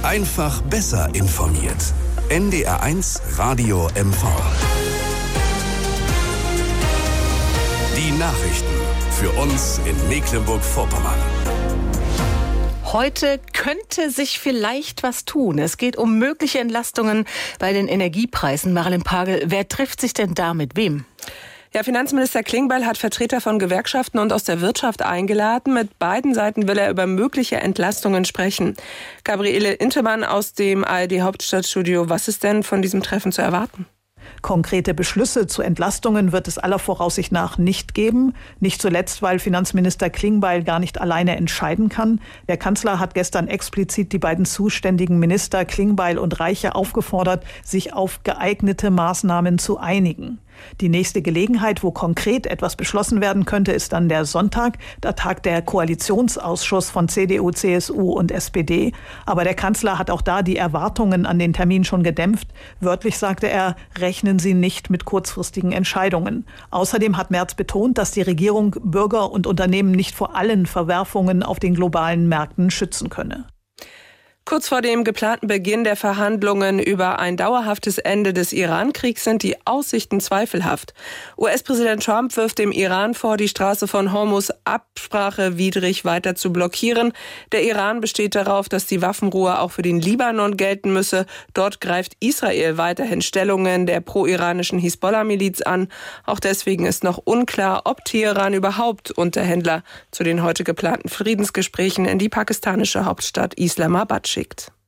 Einfach besser informiert. NDR1 Radio MV. Die Nachrichten für uns in Mecklenburg-Vorpommern. Heute könnte sich vielleicht was tun. Es geht um mögliche Entlastungen bei den Energiepreisen. Marilyn Pagel, wer trifft sich denn da mit wem? Ja, Finanzminister Klingbeil hat Vertreter von Gewerkschaften und aus der Wirtschaft eingeladen. Mit beiden Seiten will er über mögliche Entlastungen sprechen. Gabriele Intemann aus dem ARD-Hauptstadtstudio. Was ist denn von diesem Treffen zu erwarten? Konkrete Beschlüsse zu Entlastungen wird es aller Voraussicht nach nicht geben. Nicht zuletzt, weil Finanzminister Klingbeil gar nicht alleine entscheiden kann. Der Kanzler hat gestern explizit die beiden zuständigen Minister Klingbeil und Reiche aufgefordert, sich auf geeignete Maßnahmen zu einigen. Die nächste Gelegenheit, wo konkret etwas beschlossen werden könnte, ist dann der Sonntag. Da tagt der Koalitionsausschuss von CDU, CSU und SPD. Aber der Kanzler hat auch da die Erwartungen an den Termin schon gedämpft. Wörtlich sagte er, rechnen Sie nicht mit kurzfristigen Entscheidungen. Außerdem hat Merz betont, dass die Regierung Bürger und Unternehmen nicht vor allen Verwerfungen auf den globalen Märkten schützen könne. Kurz vor dem geplanten Beginn der Verhandlungen über ein dauerhaftes Ende des Iran-Kriegs sind die Aussichten zweifelhaft. US-Präsident Trump wirft dem Iran vor, die Straße von Hormuz absprachewidrig weiter zu blockieren. Der Iran besteht darauf, dass die Waffenruhe auch für den Libanon gelten müsse. Dort greift Israel weiterhin Stellungen der pro-iranischen Hisbollah-Miliz an. Auch deswegen ist noch unklar, ob Teheran überhaupt Unterhändler zu den heute geplanten Friedensgesprächen in die pakistanische Hauptstadt Islamabad schickt.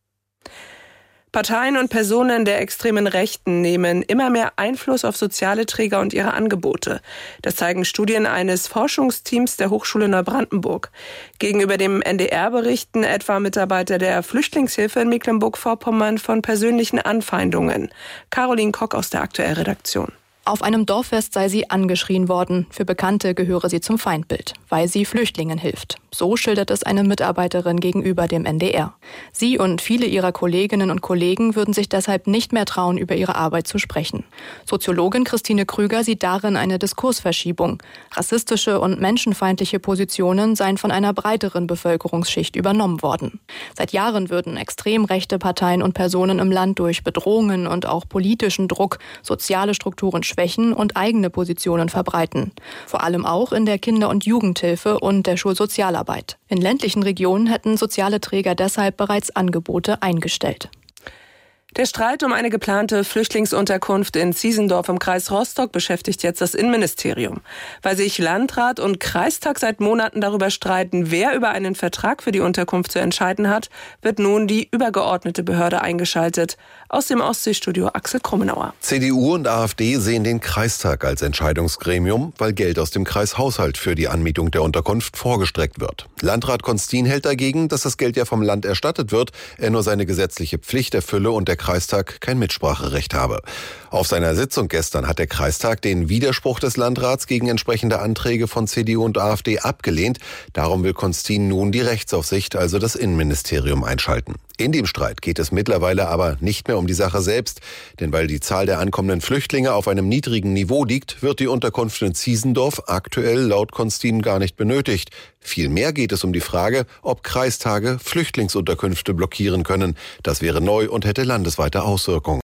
Parteien und Personen der extremen Rechten nehmen immer mehr Einfluss auf soziale Träger und ihre Angebote. Das zeigen Studien eines Forschungsteams der Hochschule Neubrandenburg. Gegenüber dem NDR berichten etwa Mitarbeiter der Flüchtlingshilfe in Mecklenburg-Vorpommern von persönlichen Anfeindungen. Caroline Kock aus der Aktuell-Redaktion. Auf einem Dorffest sei sie angeschrien worden. Für Bekannte gehöre sie zum Feindbild, weil sie Flüchtlingen hilft. So schildert es eine Mitarbeiterin gegenüber dem NDR. Sie und viele ihrer Kolleginnen und Kollegen würden sich deshalb nicht mehr trauen, über ihre Arbeit zu sprechen. Soziologin Christine Krüger sieht darin eine Diskursverschiebung. Rassistische und menschenfeindliche Positionen seien von einer breiteren Bevölkerungsschicht übernommen worden. Seit Jahren würden extrem rechte Parteien und Personen im Land durch Bedrohungen und auch politischen Druck soziale Strukturen schwächen und eigene Positionen verbreiten. Vor allem auch in der Kinder- und Jugendhilfe und der Schulsozialarbeit. In ländlichen Regionen hätten soziale Träger deshalb bereits Angebote eingestellt. Der Streit um eine geplante Flüchtlingsunterkunft in Ziesendorf im Kreis Rostock beschäftigt jetzt das Innenministerium. Weil sich Landrat und Kreistag seit Monaten darüber streiten, wer über einen Vertrag für die Unterkunft zu entscheiden hat, wird nun die übergeordnete Behörde eingeschaltet. Aus dem Ostseestudio Axel Krummenauer. CDU und AfD sehen den Kreistag als Entscheidungsgremium, weil Geld aus dem Kreishaushalt für die Anmietung der Unterkunft vorgestreckt wird. Landrat Constin hält dagegen, dass das Geld ja vom Land erstattet wird, er nur seine gesetzliche Pflicht erfülle und der Kreistag kein Mitspracherecht habe. Auf seiner Sitzung gestern hat der Kreistag den Widerspruch des Landrats gegen entsprechende Anträge von CDU und AfD abgelehnt. Darum will Constin nun die Rechtsaufsicht, also das Innenministerium, einschalten. In dem Streit geht es mittlerweile aber nicht mehr um die Sache selbst, denn weil die Zahl der ankommenden Flüchtlinge auf einem niedrigen Niveau liegt, wird die Unterkunft in Ziesendorf aktuell laut Constin gar nicht benötigt. Vielmehr geht es um die Frage, ob Kreistage Flüchtlingsunterkünfte blockieren können. Das wäre neu und hätte landesweite Auswirkungen.